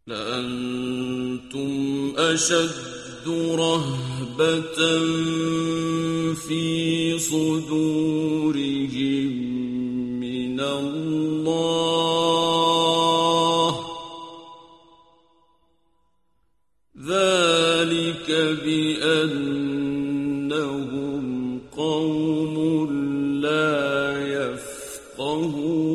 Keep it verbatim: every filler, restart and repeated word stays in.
لأنتم أشد رهبة في صدورهم من الله، ذلك بأنهم قوم لا يفقهون.